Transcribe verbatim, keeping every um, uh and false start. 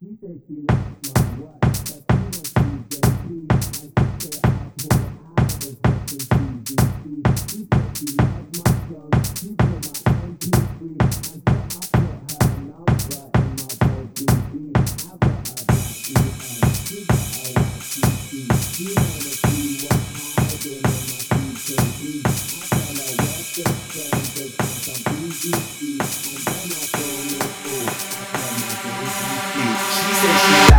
She said she likes my what, but she wants to baby. I kicked her asshole out of Washington, D C. She said she loves my song. She put my M P three until I put her number in my phone C D. I got a black E N. She got a white C C. She wanna see what's hiding in my C K D. I tell her what's the trend, cause I'm some B B C. And then I phone it through. I tell my baby. She said she